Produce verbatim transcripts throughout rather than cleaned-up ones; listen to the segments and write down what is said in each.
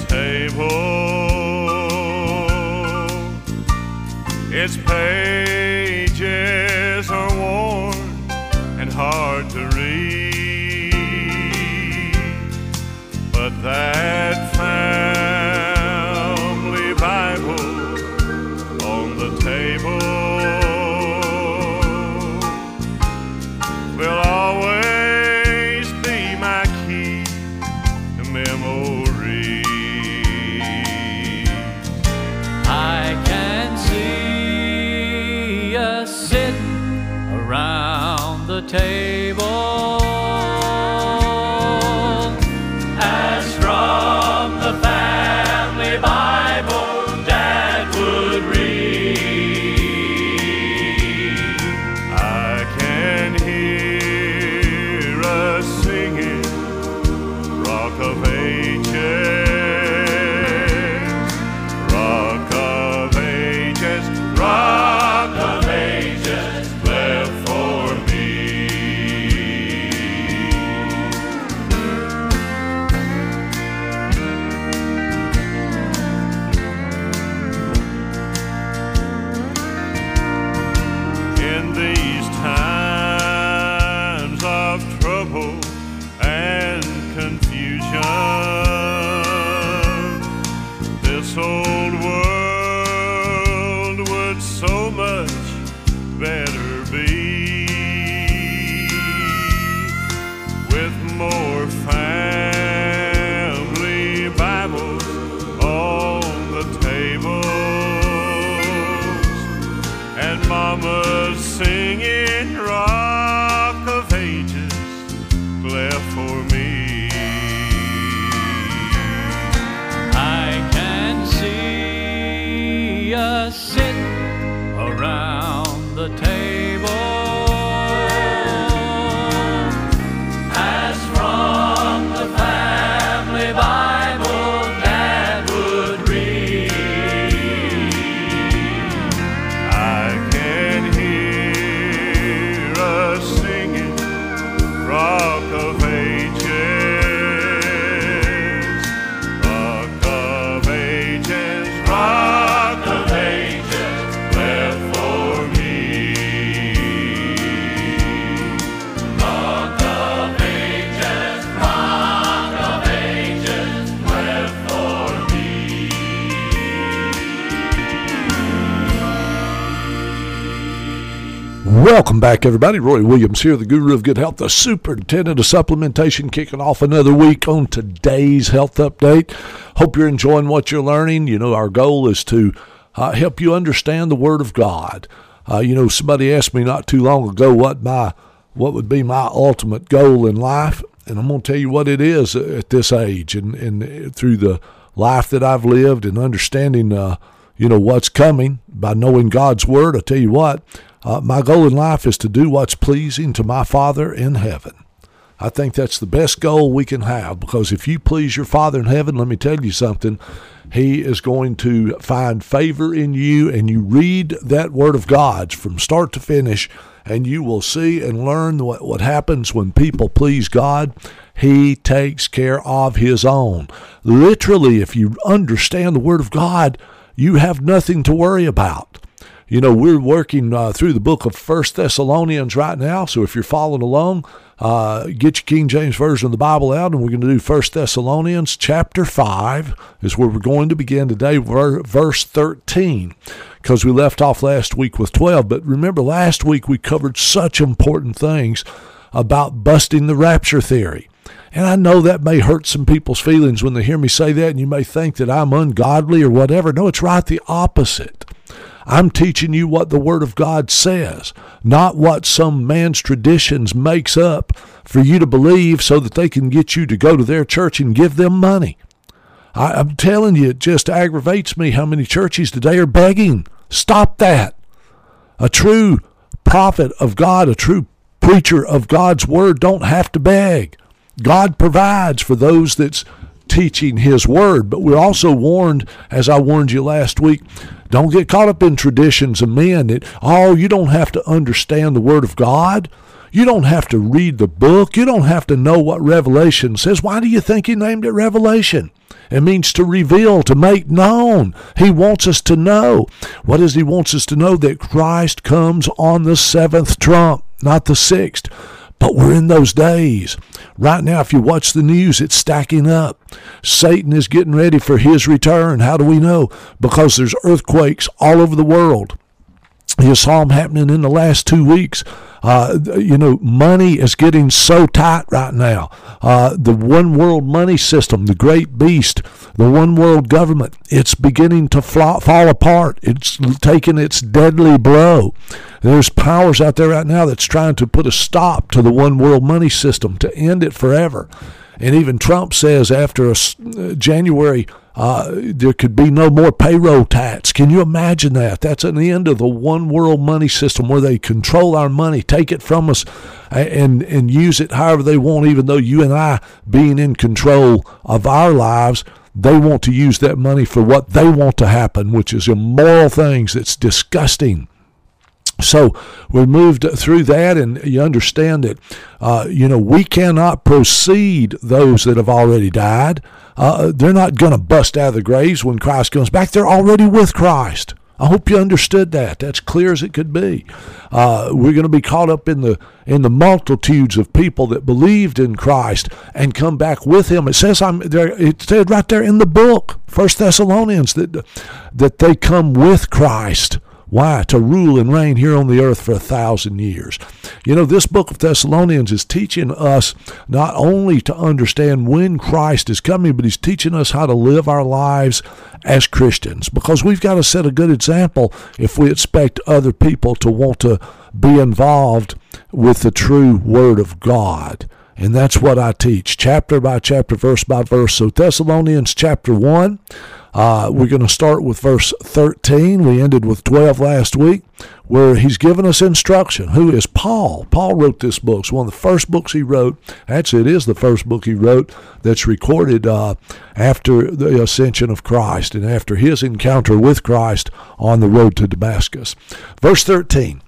table. Its pages are worn and hard to read, but that family Bible on the table will always be my key to memory. I can see us sitting around the table as from the family Bible Dad would read. I can hear us singing Rock of Ages, Rock of Ages, Rock of Ages, left for me. In these times of trouble and confusion, this old world would so much better be with more family Bibles on the tables and mamas singing Rock of Ages left for me. I can see us sitting around the table as from the family Bible Dad would read. I can hear us singing Rock of Ages, Rock of Ages, Rock of Ages, left for me. Rock of Ages, Rock of Ages, left for me. Welcome back, everybody. Roy Williams here, the guru of good health, the superintendent of supplementation, kicking off another week on today's health update. Hope you're enjoying what you're learning. You know, our goal is to uh, help you understand the Word of God. Uh, you know, somebody asked me not too long ago what my what would be my ultimate goal in life, and I'm going to tell you what it is at this age, and, and through the life that I've lived and understanding, uh, you know, what's coming by knowing God's Word. I tell you what. Uh, my goal in life is to do what's pleasing to my Father in heaven. I think that's the best goal we can have, because if you please your Father in heaven, let me tell you something, He is going to find favor in you, and you read that Word of God from start to finish, and you will see and learn what, what happens when people please God. He takes care of His own. Literally, if you understand the Word of God, you have nothing to worry about. You know, we're working uh, through the book of First Thessalonians right now, so if you're following along, uh, get your King James Version of the Bible out, and we're going to do First Thessalonians chapter five is where we're going to begin today, ver- verse thirteen, because we left off last week with twelve. But remember, last week we covered such important things about busting the rapture theory. And I know that may hurt some people's feelings when they hear me say that, and you may think that I'm ungodly or whatever. No, it's right the opposite. I'm teaching you what the Word of God says, not what some man's traditions makes up for you to believe so that they can get you to go to their church and give them money. I, I'm telling you, it just aggravates me how many churches today are begging. Stop that. A true prophet of God, a true preacher of God's Word don't have to beg. God provides for those that's teaching His Word. But we're also warned, as I warned you last week, don't get caught up in traditions of men that, oh, you don't have to understand the Word of God. You don't have to read the book. You don't have to know what Revelation says. Why do you think he named it Revelation? It means to reveal, to make known. He wants us to know. What does he want us to know? That Christ comes on the seventh trump, not the sixth. But we're in those days. Right now, if you watch the news, it's stacking up. Satan is getting ready for his return. How do we know? Because there's earthquakes all over the world. You saw them happening in the last two weeks. Uh, you know, money is getting so tight right now. Uh, the one world money system, the great beast, the one world government, it's beginning to fall, fall apart. It's taking its deadly blow. There's powers out there right now that's trying to put a stop to the one world money system, to end it forever. And even Trump says after a, uh, January, uh, there could be no more payroll tax. Can you imagine that? That's an end of the one world money system where they control our money, take it from us, and, and use it however they want, even though you and I, being in control of our lives, they want to use that money for what they want to happen, which is immoral things. It's disgusting. So we moved through that, and you understand that, uh, you know, we cannot proceed those that have already died. Uh, they're not going to bust out of the graves when Christ comes back. They're already with Christ. I hope you understood that. That's clear as it could be. Uh, we're going to be caught up in the in the multitudes of people that believed in Christ and come back with him. It says I'm there. It said right there in the book, First Thessalonians, that that they come with Christ. Why? To rule and reign here on the earth for a thousand years. You know, this book of Thessalonians is teaching us not only to understand when Christ is coming, but he's teaching us how to live our lives as Christians, because we've got to set a good example if we expect other people to want to be involved with the true Word of God. And that's what I teach, chapter by chapter, verse by verse. So Thessalonians chapter one, uh, we're going to start with verse thirteen. We ended with twelve last week, where he's given us instruction. Who is Paul? Paul wrote this book. It's one of the first books he wrote. Actually, it is the first book he wrote that's recorded uh, after the ascension of Christ and after his encounter with Christ on the road to Damascus. Verse thirteen.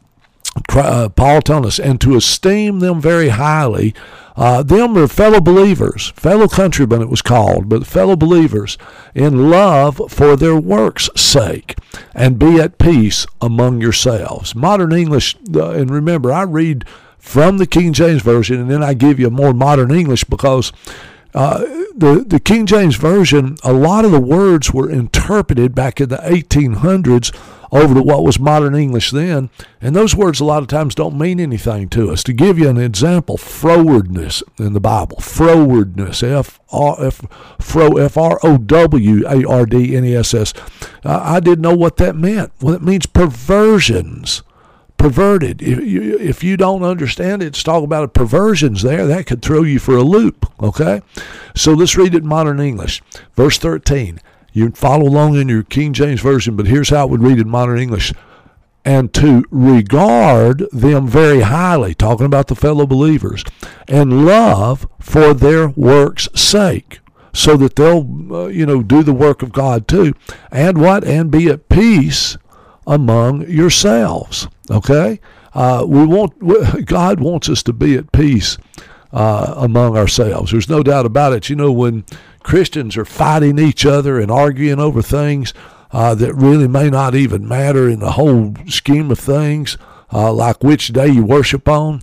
Uh, Paul telling us, and to esteem them very highly. Uh, them are fellow believers, fellow countrymen it was called, but fellow believers, in love for their works' sake, and be at peace among yourselves. Modern English, uh, and remember, I read from the King James Version, and then I give you more modern English, because Uh, the, the King James Version, a lot of the words were interpreted back in the eighteen hundreds over to what was modern English then, and those words a lot of times don't mean anything to us. To give you an example, frowardness in the Bible, frowardness, F R F, fro, F R O W A R D N E S S. Uh, I didn't know what that meant. Well, it means perversions. Perverted. If you, if you don't understand it, it's talking about a perversions there. That could throw you for a loop, okay? So let's read it in modern English. Verse thirteen. You can follow along in your King James Version, but here's how it would read in modern English. And to regard them very highly, talking about the fellow believers, and love for their works' sake, so that they'll, uh, you know, do the work of God too. And what? And be at peace among yourselves. Okay, uh, we want God wants us to be at peace uh, among ourselves. There's no doubt about it. You know, when Christians are fighting each other and arguing over things uh, that really may not even matter in the whole scheme of things, uh, like which day you worship on,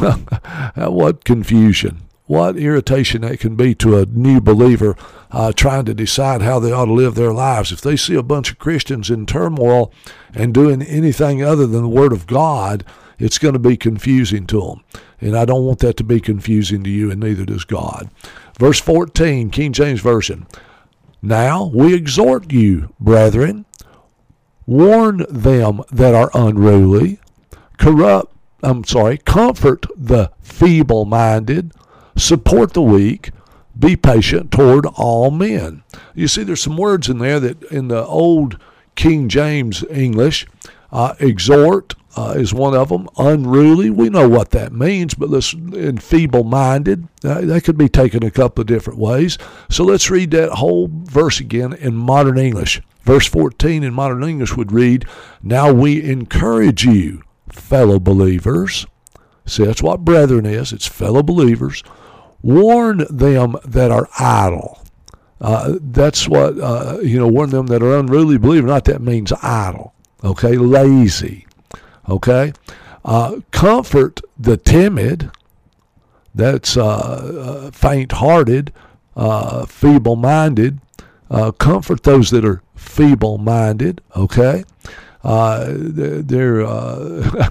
what confusion! What irritation that can be to a new believer uh, trying to decide how they ought to live their lives. If they see a bunch of Christians in turmoil and doing anything other than the Word of God, it's going to be confusing to them. And I don't want that to be confusing to you, and neither does God. Verse fourteen, King James Version. Now we exhort you, brethren, warn them that are unruly, corrupt, I'm sorry, comfort the feeble-minded, support the weak, be patient toward all men. You see, there's some words in there that in the old King James English, uh, exhort uh, is one of them. Unruly, we know what that means, but let's, and feeble-minded, uh, that could be taken a couple of different ways. So let's read that whole verse again in modern English. Verse fourteen in modern English would read, now we encourage you, fellow believers, See, that's what brethren is. It's fellow believers. Warn them that are idle. Uh, that's what, uh, you know, warn them that are unruly believer. Not that means idle, okay? Lazy, okay? Uh, comfort the timid. That's uh, uh, faint-hearted, uh, feeble-minded. Uh, comfort those that are feeble-minded, okay? Uh, they're uh,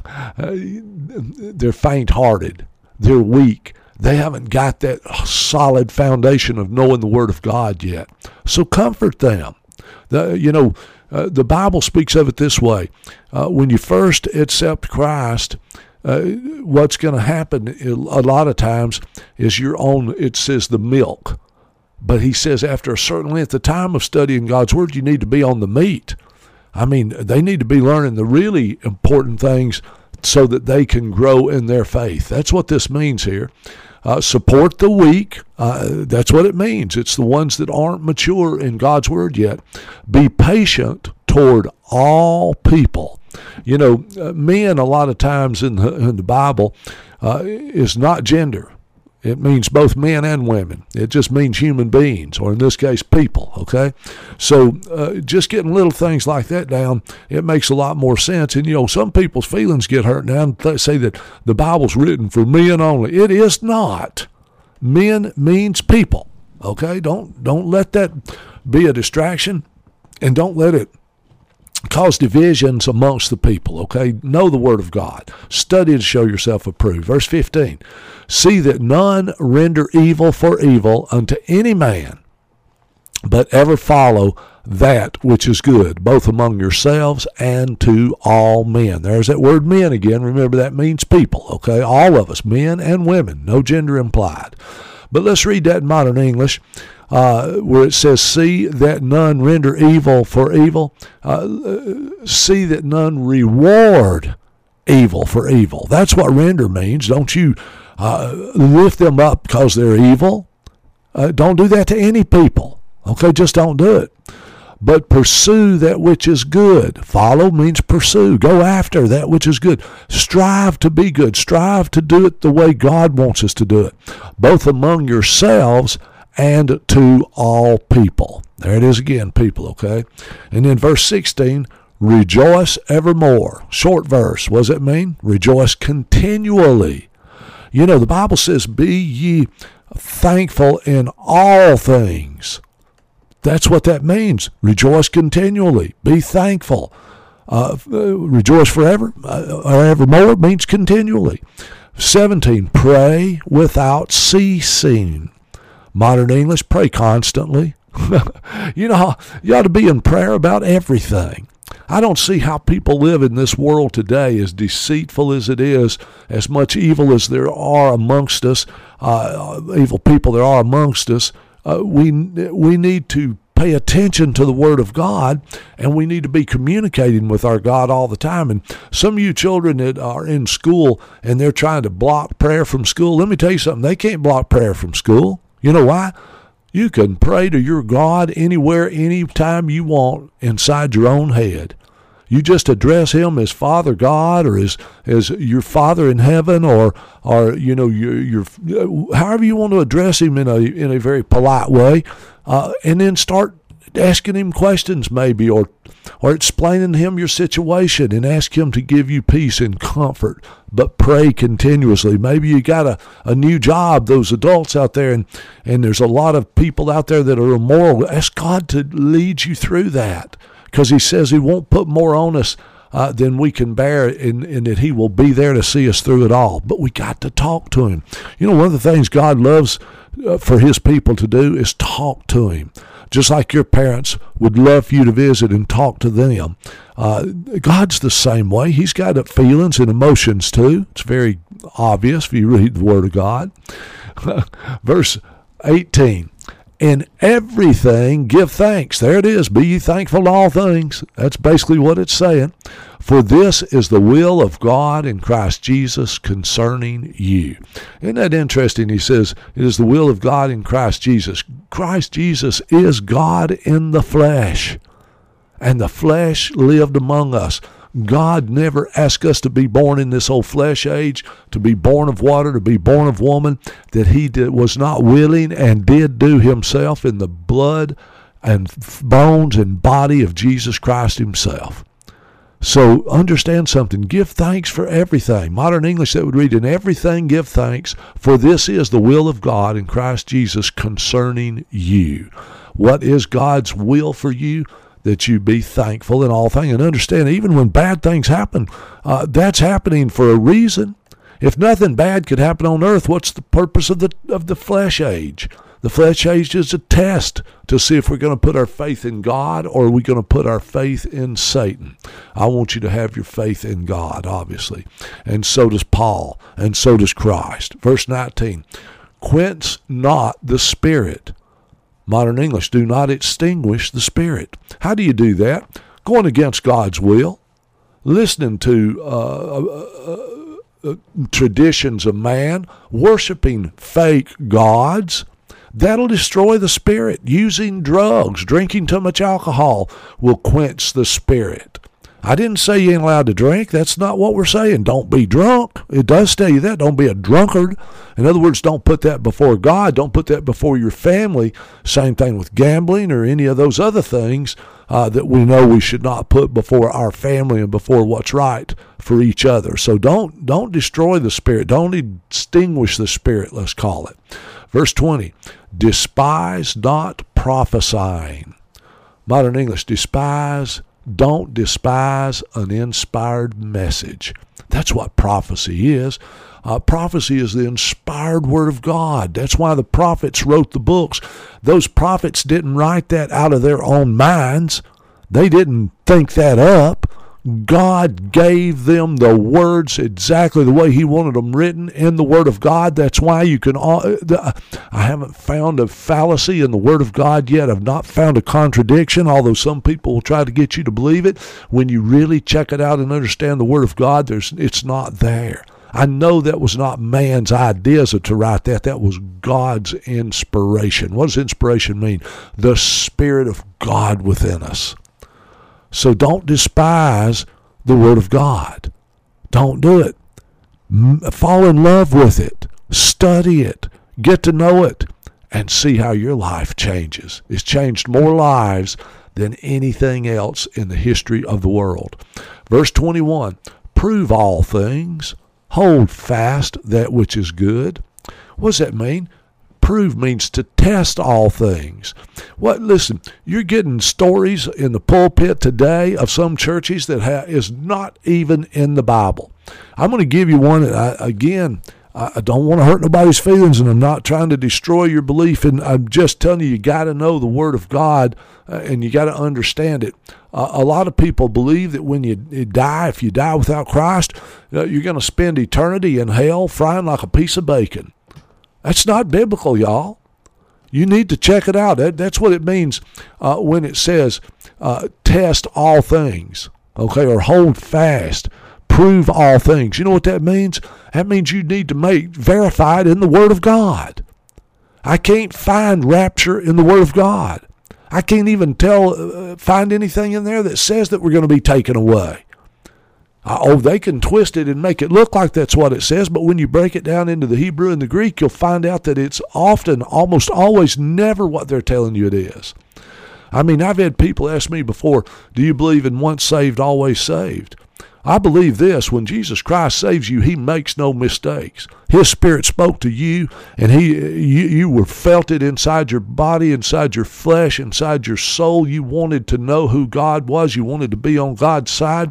they're faint-hearted. They're weak. They haven't got that solid foundation of knowing the Word of God yet. So comfort them. The, you know, uh, the Bible speaks of it this way. Uh, when you first accept Christ, uh, what's going to happen a lot of times is you're on, it says the milk. But he says after a certain length of time of studying God's Word, you need to be on the meat. I mean, they need to be learning the really important things so that they can grow in their faith. That's what this means here. Uh, support the weak. Uh, that's what it means. It's the ones that aren't mature in God's Word yet. Be patient toward all people. You know, uh, men a lot of times in the, in the Bible uh, is not gender. It means both men and women. It just means human beings, or in this case, people, okay? So uh, just getting little things like that down, it makes a lot more sense. And, you know, some people's feelings get hurt now and they say that the Bible's written for men only. It is not. Men means people, okay? Don't, don't let that be a distraction, and don't let it cause divisions amongst the people, okay? Know the Word of God. Study to show yourself approved. Verse fifteen, see that none render evil for evil unto any man, but ever follow that which is good, both among yourselves and to all men. There's that word men again. Remember, that means people, okay? All of us, men and women, no gender implied. But let's read that in modern English. Uh, where it says, see that none render evil for evil, uh, see that none reward evil for evil. That's what render means. Don't you uh, lift them up because they're evil. Uh, don't do that to any people. Okay, just don't do it. But pursue that which is good. Follow means pursue. Go after that which is good. Strive to be good. Strive to do it the way God wants us to do it, both among yourselves and to all people. There it is again, people, okay? And then verse sixteen, rejoice evermore. Short verse. What does it mean? Rejoice continually. You know, the Bible says, be ye thankful in all things. That's what that means. Rejoice continually. Be thankful. Uh, rejoice forever uh, or evermore means continually. seventeen, pray without ceasing. Modern English, pray constantly. You know, you ought to be in prayer about everything. I don't see how people live in this world today, as deceitful as it is, as much evil as there are amongst us, uh, evil people there are amongst us. Uh, we we need to pay attention to the Word of God, and we need to be communicating with our God all the time. And some of you children that are in school and they're trying to block prayer from school, let me tell you something, they can't block prayer from school. You know why? You can pray to your God anywhere, anytime you want inside your own head. You just address him as Father God, or as as your Father in heaven, or or you know your your however you want to address him in a in a very polite way, uh, and then start asking him questions maybe, or or explaining to him your situation, and ask him to give you peace and comfort. But pray continuously. Maybe you got a, a new job, those adults out there, and, and there's a lot of people out there that are immoral. Ask God to lead you through that, because he says he won't put more on us uh, than we can bear, and, and that he will be there to see us through it all. But we got to talk to him. You know, one of the things God loves uh, for his people to do is talk to him. Just like your parents would love for you to visit and talk to them. Uh, God's the same way. He's got feelings and emotions too. It's very obvious if you read the Word of God. Verse eighteen, in everything give thanks. There it is. Be ye thankful in all things. That's basically what it's saying. For this is the will of God in Christ Jesus concerning you. Isn't that interesting? He says it is the will of God in Christ Jesus. Christ Jesus is God in the flesh, and the flesh lived among us. God never asked us to be born in this old flesh age, to be born of water, to be born of woman, that he did, was not willing and did do himself in the blood and bones and body of Jesus Christ himself. So understand something. Give thanks for everything. Modern English, that would read, in everything give thanks, for this is the will of God in Christ Jesus concerning you. What is God's will for you? That you be thankful in all things. And understand, even when bad things happen, uh, that's happening for a reason. If nothing bad could happen on earth, what's the purpose of the of the flesh age? The flesh age is a test to see if we're going to put our faith in God or are we going to put our faith in Satan. I want you to have your faith in God, obviously. And so does Paul, and so does Christ. Verse nineteen, quench not the spirit. Modern English, do not extinguish the spirit. How do you do that? Going against God's will, listening to uh, uh, uh, traditions of man, worshiping fake gods. That'll destroy the spirit. Using drugs, drinking too much alcohol will quench the spirit. I didn't say you ain't allowed to drink. That's not what we're saying. Don't be drunk. It does tell you that. Don't be a drunkard. In other words, don't put that before God. Don't put that before your family. Same thing with gambling or any of those other things uh, that we know we should not put before our family and before what's right for each other. So don't don't destroy the spirit. Don't extinguish the spirit, let's call it. Verse twenty, despise not prophesying. Modern English, despise Don't despise an inspired message. That's what prophecy is. Uh, prophecy is the inspired word of God. That's why the prophets wrote the books. Those prophets didn't write that out of their own minds. They didn't think that up. God gave them the words exactly the way he wanted them written in the Word of God. That's why you can, I haven't found a fallacy in the Word of God yet. I've not found a contradiction, although some people will try to get you to believe it. When you really check it out and understand the Word of God, there's it's not there. I know that was not man's ideas to write that. That was God's inspiration. What does inspiration mean? The Spirit of God within us. So don't despise the Word of God. Don't do it. Fall in love with it. Study it. Get to know it. And see how your life changes. It's changed more lives than anything else in the history of the world. Verse twenty-one, prove all things. Hold fast that which is good. What does that mean? Prove means to test all things. What? Listen, you're getting stories in the pulpit today of some churches that ha- is not even in the Bible. I'm going to give you one. That I, again, I don't want to hurt nobody's feelings, and I'm not trying to destroy your belief. And I'm just telling you, you got to know the Word of God, uh, and you got to understand it. Uh, a lot of people believe that when you, you die, if you die without Christ, uh, you're going to spend eternity in hell frying like a piece of bacon. That's not biblical, y'all. You need to check it out. That, that's what it means uh, when it says uh, test all things, okay, or hold fast, prove all things. You know what that means? That means you need to make verify it in the Word of God. I can't find rapture in the Word of God. I can't even tell uh, find anything in there that says that we're going to be taken away. Uh, oh, they can twist it and make it look like that's what it says, but when you break it down into the Hebrew and the Greek, you'll find out that it's often, almost always, never what they're telling you it is. I mean, I've had people ask me before, do you believe in once saved, always saved? I believe this, when Jesus Christ saves you, he makes no mistakes. His Spirit spoke to you, and he you, you were felt it inside your body, inside your flesh, inside your soul. You wanted to know who God was. You wanted to be on God's side.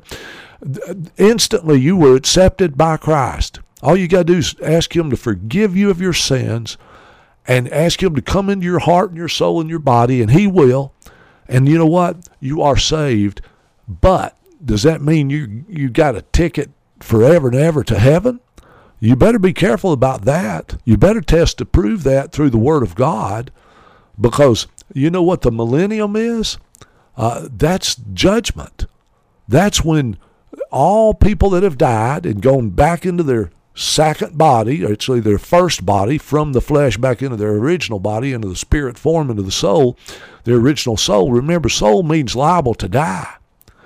Instantly you were accepted by Christ. All you got to do is ask him to forgive you of your sins and ask him to come into your heart and your soul and your body, and he will. And you know what? You are saved. But does that mean you you got a ticket forever and ever to heaven? You better be careful about that. You better test to prove that through the Word of God, because you know what the millennium is? Uh, that's judgment. That's when all people that have died and gone back into their second body, or actually their first body, from the flesh back into their original body, into the spirit form, into the soul, their original soul. Remember, soul means liable to die.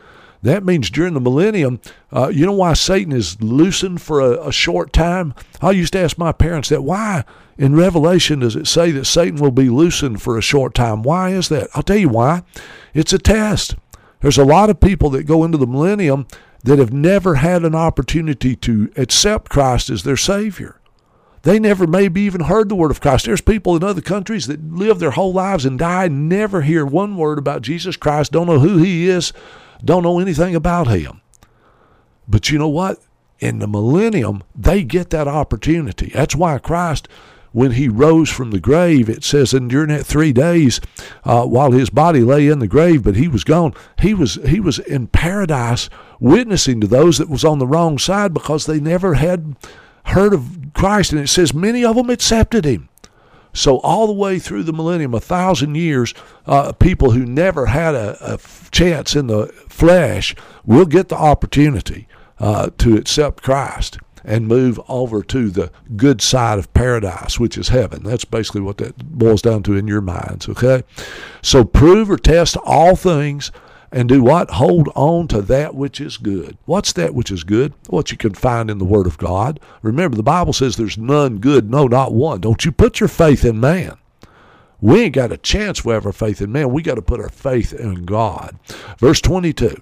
That means during the millennium, uh, you know why Satan is loosened for a, a short time? I used to ask my parents that. Why in Revelation does it say that Satan will be loosened for a short time? Why is that? I'll tell you why. It's a test. There's a lot of people that go into the millennium that have never had an opportunity to accept Christ as their Savior. They never maybe even heard the word of Christ. There's people in other countries that live their whole lives and die, never hear one word about Jesus Christ, don't know who he is, don't know anything about him. But you know what? In the millennium, they get that opportunity. That's why Christ, when he rose from the grave, it says, and during that three days, uh, while his body lay in the grave, but he was gone, he was he was in paradise witnessing to those that was on the wrong side because they never had heard of Christ. And it says many of them accepted him. So all the way through the millennium, a thousand years, uh, people who never had a, a chance in the flesh will get the opportunity uh, to accept Christ and move over to the good side of paradise, which is heaven. That's basically what that boils down to in your minds, okay? So prove or test all things, and do what? Hold on to that which is good. What's that which is good? What you can find in the Word of God. Remember, the Bible says there's none good, no, not one. Don't you put your faith in man. We ain't got a chance we have our faith in man. We got to put our faith in God. Verse twenty-two,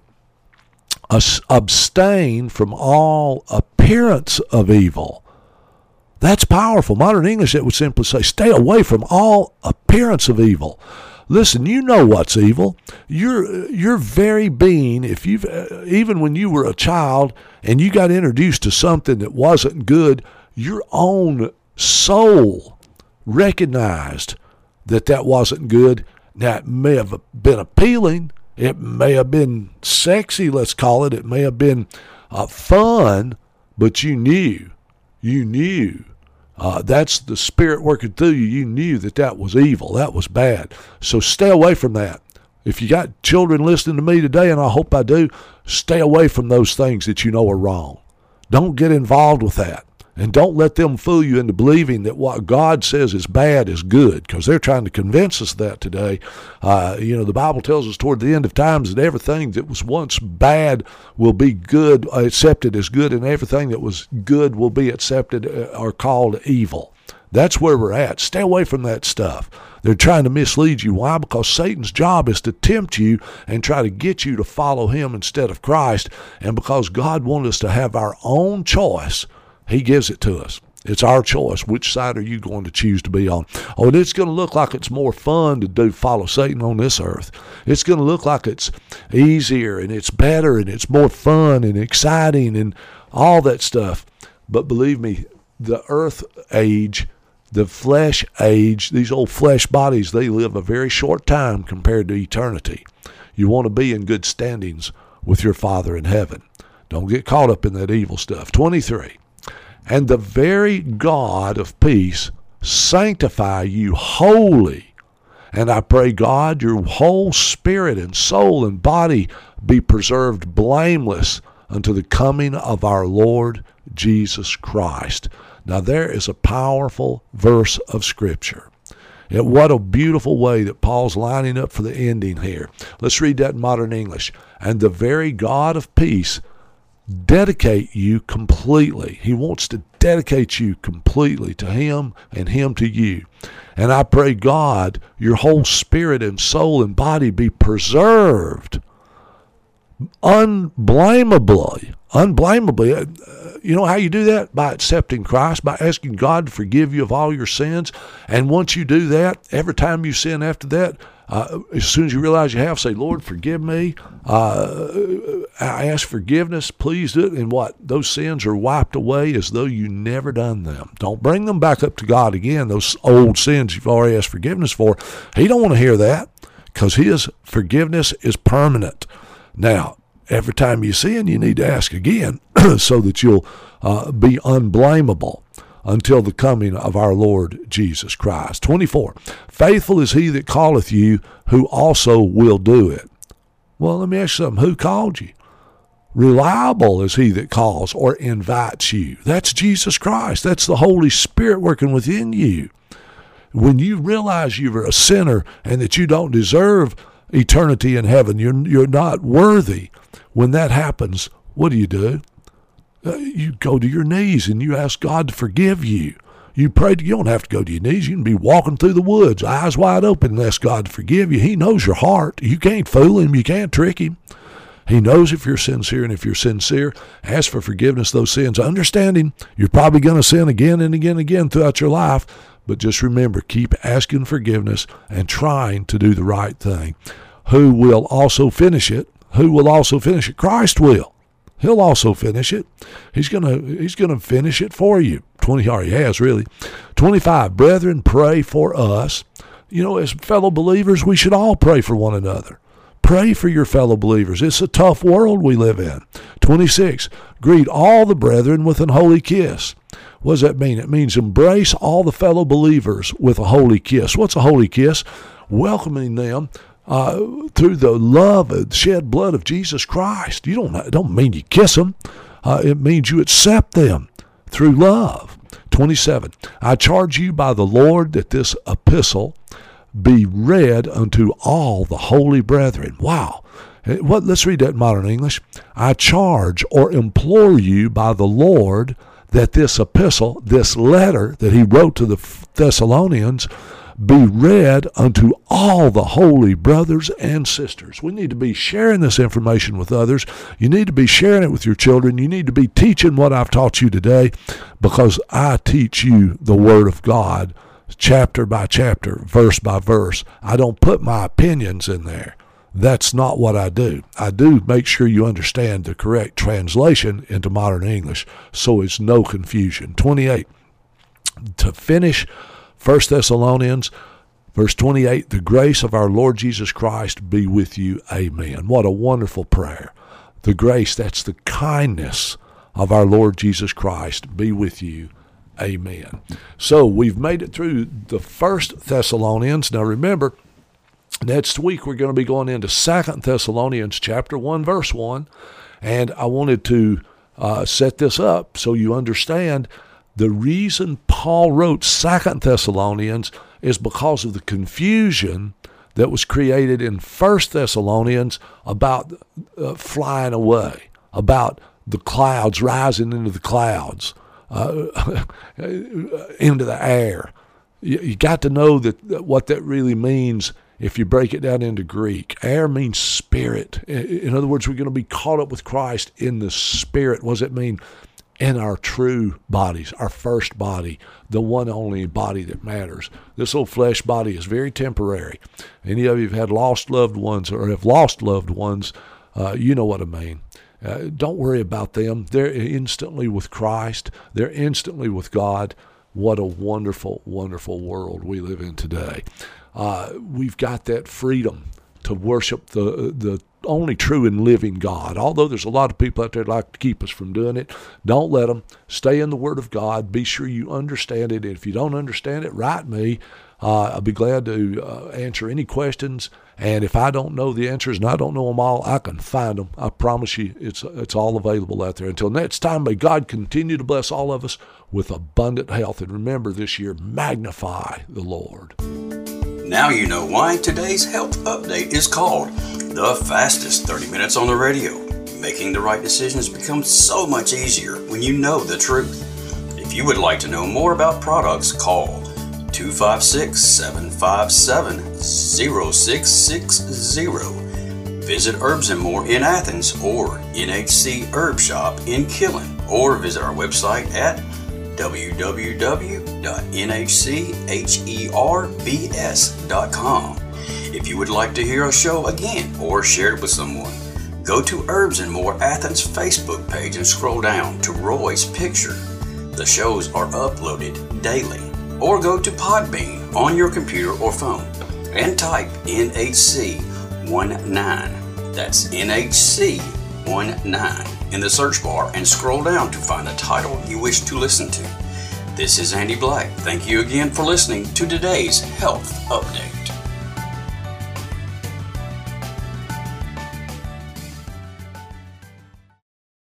abstain from all appearance of evil. That's powerful. Modern English, it would simply say, stay away from all appearance of evil. Listen, you know what's evil. Your your very being, if you've uh, even when you were a child and you got introduced to something that wasn't good, your own soul recognized that that wasn't good. Now, it may have been appealing. It may have been sexy, let's call it. It may have been uh, fun, but you knew. You knew. Uh, that's the Spirit working through you. You knew that that was evil. That was bad. So stay away from that. If you got children listening to me today, and I hope I do, stay away from those things that you know are wrong. Don't get involved with that. And don't let them fool you into believing that what God says is bad is good, because they're trying to convince us that today. Uh, you know, the Bible tells us toward the end of times that everything that was once bad will be good, uh, accepted as good, and everything that was good will be accepted uh, or called evil. That's where we're at. Stay away from that stuff. They're trying to mislead you. Why? Because Satan's job is to tempt you and try to get you to follow him instead of Christ. And because God wants us to have our own choice, he gives it to us. It's our choice. Which side are you going to choose to be on? Oh, and it's going to look like it's more fun to do follow Satan on this earth. It's going to look like it's easier and it's better and it's more fun and exciting and all that stuff. But believe me, the earth age, the flesh age, these old flesh bodies, they live a very short time compared to eternity. You want to be in good standings with your Father in heaven. Don't get caught up in that evil stuff. twenty-three. And the very God of peace sanctify you wholly. And I pray, God, your whole spirit and soul and body be preserved blameless unto the coming of our Lord Jesus Christ. Now there is a powerful verse of Scripture. And what a beautiful way that Paul's lining up for the ending here. Let's read that in modern English. And the very God of peace dedicate you completely. He wants to dedicate you completely to him and him to you. And I pray, God, your whole spirit and soul and body be preserved unblameably. Unblameably. Uh, you know how you do that? By accepting Christ, by asking God to forgive you of all your sins. And once you do that, every time you sin after that, Uh, as soon as you realize you have, say, Lord, forgive me. Uh, I ask forgiveness. Please do it. And what? Those sins are wiped away as though you never done them. Don't bring them back up to God again, those old sins you've already asked forgiveness for. He don't want to hear that, because his forgiveness is permanent. Now, every time you sin, you need to ask again so that you'll uh, be unblameable until the coming of our Lord Jesus Christ. twenty-four. Faithful is he that calleth you, who also will do it. Well, let me ask you something. Who called you? Reliable is he that calls or invites you. That's Jesus Christ. That's the Holy Spirit working within you. When you realize you're a sinner and that you don't deserve eternity in heaven. You're, you're not worthy. When that happens, what do you do? Uh, you go to your knees and you ask God to forgive you. You pray. You don't have to go to your knees. You can be walking through the woods, eyes wide open, and ask God to forgive you. He knows your heart. You can't fool him. You can't trick him. He knows if you're sincere, and if you're sincere, ask for forgiveness of those sins. Understanding you're probably going to sin again and again and again throughout your life, but just remember, keep asking forgiveness and trying to do the right thing. Who will also finish it? Who will also finish it? Christ will. He'll also finish it. He's gonna he's gonna finish it for you. Twenty, or he has really. Twenty-five. Brethren, pray for us. You know, as fellow believers, we should all pray for one another. Pray for your fellow believers. It's a tough world we live in. twenty-six. Greet all the brethren with an holy kiss. What does that mean? It means embrace all the fellow believers with a holy kiss. What's a holy kiss? Welcoming them uh, through the love and shed blood of Jesus Christ. You don't, don't mean you kiss them. Uh, it means you accept them through love. twenty-seven. I charge you by the Lord that this epistle be read unto all the holy brethren. Wow. What? Let's read that in modern English. I charge or implore you by the Lord that this epistle, this letter that he wrote to the Thessalonians, be read unto all the holy brothers and sisters. We need to be sharing this information with others. You need to be sharing it with your children. You need to be teaching what I've taught you today, because I teach you the Word of God chapter by chapter, verse by verse. I don't put my opinions in there. That's not what I do. I do make sure you understand the correct translation into modern English, so it's no confusion. twenty-eight. To finish First Thessalonians, verse twenty-eight, the grace of our Lord Jesus Christ be with you. Amen. What a wonderful prayer. The grace, that's the kindness of our Lord Jesus Christ, be with you. Amen. So we've made it through the First Thessalonians. Now remember, next week we're going to be going into Second Thessalonians chapter one, verse one. And I wanted to uh, set this up so you understand the reason Paul wrote Second Thessalonians is because of the confusion that was created in First Thessalonians about uh, flying away, about the clouds rising into the clouds. Uh, into the air. You, you got to know that, that what that really means if you break it down into Greek. Air means spirit. In, in other words, we're going to be caught up with Christ in the spirit. What does it mean? In our true bodies, our first body, the one only body that matters. This old flesh body is very temporary. Any of you have had lost loved ones or have lost loved ones, uh, you know what I mean. Uh, don't worry about them. They're instantly with Christ. They're instantly with God. What a wonderful, wonderful world we live in today. Uh, we've got that freedom to worship the the only true and living God. Although there's a lot of people out there that like to keep us from doing it, don't let them. Stay in the Word of God. Be sure you understand it. And if you don't understand it, write me. Uh, I'll be glad to uh, answer any questions. And if I don't know the answers and I don't know them all, I can find them. I promise you it's it's all available out there. Until next time, may God continue to bless all of us with abundant health. And remember this year, magnify the Lord. Now you know why today's health update is called the fastest thirty minutes on the radio. Making the right decisions becomes so much easier when you know the truth. If you would like to know more about products, call two five six, seven five seven, zero six six zero. Visit Herbs and More in Athens or N H C Herb Shop in Killen, or visit our website at w w w dot n h c herbs dot com. If you would like to hear a show again or share it with someone, go to Herbs and More Athens Facebook page and scroll down to Roy's picture. The shows are uploaded daily. Or go to Podbean on your computer or phone and type N H C nineteen. That's N H C nineteen in the search bar and scroll down to find the title you wish to listen to. This is Andy Black. Thank you again for listening to today's Health Update.